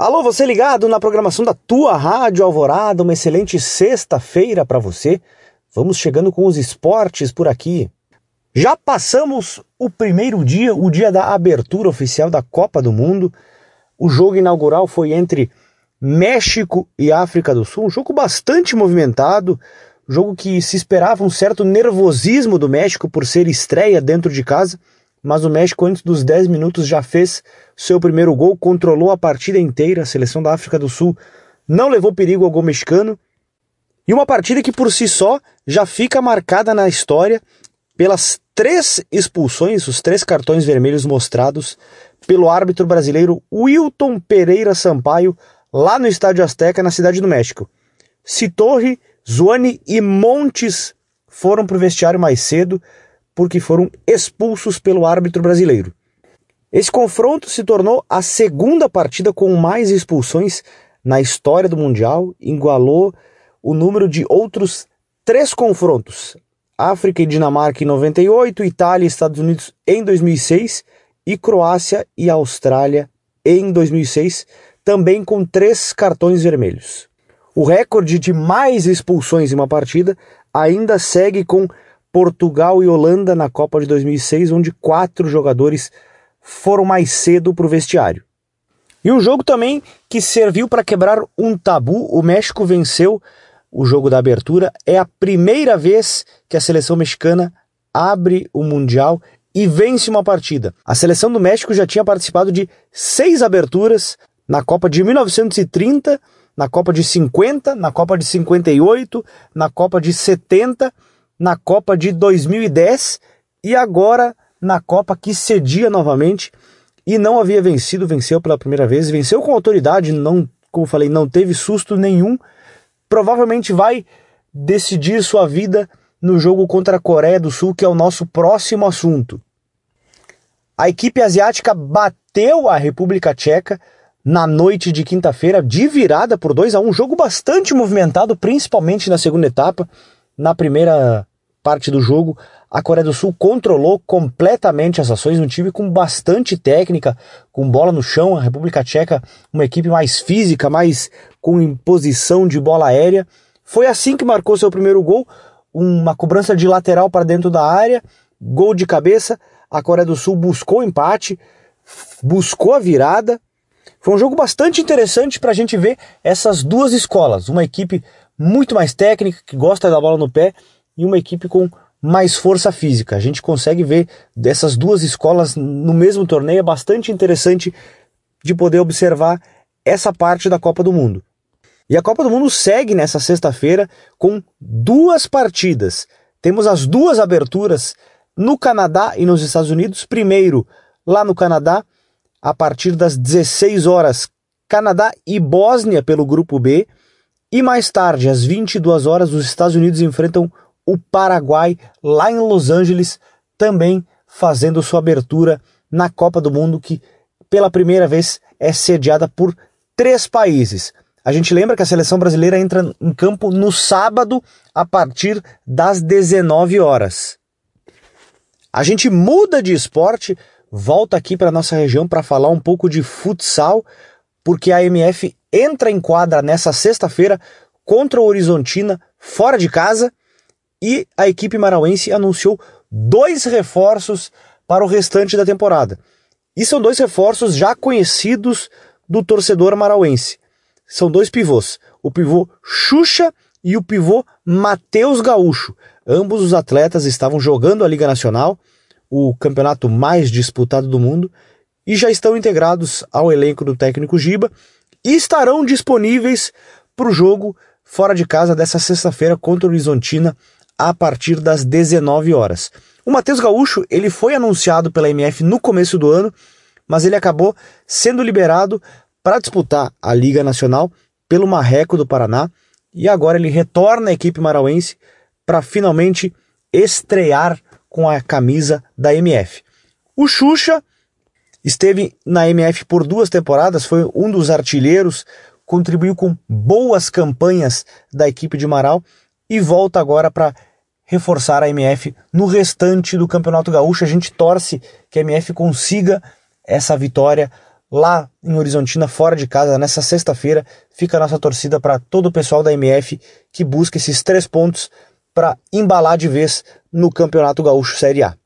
Alô, você ligado na programação da tua Rádio Alvorada, uma excelente sexta-feira para você. Vamos chegando com os esportes por aqui. Já passamos o primeiro dia, o dia da abertura oficial da Copa do Mundo. O jogo inaugural foi entre México e África do Sul, um jogo bastante movimentado, jogo que se esperava um certo nervosismo do México por ser estreia dentro de casa, mas o México antes dos 10 minutos já fez seu primeiro gol, controlou a partida inteira. A seleção da África do Sul não levou perigo ao gol mexicano, e uma partida que por si só já fica marcada na história pelas 3 expulsões, os 3 cartões vermelhos mostrados pelo árbitro brasileiro Wilton Pereira Sampaio, lá no Estádio Azteca, na Cidade do México. Citorri, Zuani e Montes foram para o vestiário mais cedo, porque foram expulsos pelo árbitro brasileiro. Esse confronto se tornou a segunda partida com mais expulsões na história do Mundial, igualou o número de outros 3 confrontos: África e Dinamarca em 98, Itália e Estados Unidos em 2006 e Croácia e Austrália em 2006, também com 3 cartões vermelhos. O recorde de mais expulsões em uma partida ainda segue com Portugal e Holanda na Copa de 2006, onde 4 jogadores foram mais cedo para o vestiário. E um jogo também que serviu para quebrar um tabu: o México venceu o jogo da abertura. É a primeira vez que a seleção mexicana abre o Mundial e vence uma partida. A seleção do México já tinha participado de 6 aberturas na Copa de 1930, na Copa de 50, na Copa de 58, na Copa de 70, na Copa de 2010 e agora na Copa que cedia novamente e não havia vencido, venceu pela primeira vez, venceu com autoridade, não, como falei, não teve susto nenhum. Provavelmente vai decidir sua vida no jogo contra a Coreia do Sul, que é o nosso próximo assunto. A equipe asiática bateu a República Tcheca na noite de quinta-feira, de virada por 2-1, jogo bastante movimentado, principalmente na segunda etapa. Na primeira parte do jogo, a Coreia do Sul controlou completamente as ações, um time com bastante técnica, com bola no chão. A República Tcheca, uma equipe mais física, mais com imposição de bola aérea. Foi assim que marcou seu primeiro gol, uma cobrança de lateral para dentro da área, gol de cabeça. A Coreia do Sul buscou o empate, buscou a virada. Foi um jogo bastante interessante para a gente ver essas duas escolas, uma equipe muito mais técnica, que gosta da bola no pé, e uma equipe com mais força física. A gente consegue ver dessas duas escolas no mesmo torneio. É bastante interessante de poder observar essa parte da Copa do Mundo. E a Copa do Mundo segue nessa sexta-feira com 2 partidas. Temos as 2 aberturas no Canadá e nos Estados Unidos. Primeiro, lá no Canadá, a partir das 16 horas, Canadá e Bósnia pelo grupo B. E mais tarde, às 22 horas, os Estados Unidos enfrentam o Paraguai lá em Los Angeles, também fazendo sua abertura na Copa do Mundo, que pela primeira vez é sediada por 3 países. A gente lembra que a seleção brasileira entra em campo no sábado a partir das 19 horas. A gente muda de esporte, volta aqui para a nossa região para falar um pouco de futsal, porque a MF entra em quadra nessa sexta-feira contra o Horizontina fora de casa, e a equipe marauense anunciou 2 reforços para o restante da temporada. E são 2 reforços já conhecidos do torcedor marauense. São 2 pivôs, o pivô Xuxa e o pivô Matheus Gaúcho. Ambos os atletas estavam jogando a Liga Nacional, o campeonato mais disputado do mundo, e já estão integrados ao elenco do técnico Giba e estarão disponíveis para o jogo fora de casa dessa sexta-feira contra o Horizontina a partir das 19 horas. O Matheus Gaúcho, ele foi anunciado pela MF no começo do ano, mas ele acabou sendo liberado para disputar a Liga Nacional pelo Marreco do Paraná, e agora ele retorna à equipe marauense para finalmente estrear com a camisa da MF. O Xuxa esteve na MF por 2 temporadas, foi um dos artilheiros, contribuiu com boas campanhas da equipe de Marau e volta agora para reforçar a MF no restante do Campeonato Gaúcho. A gente torce que a MF consiga essa vitória lá em Horizontina, fora de casa, nessa sexta-feira. Fica a nossa torcida para todo o pessoal da MF que busca esses 3 pontos para embalar de vez no Campeonato Gaúcho Série A.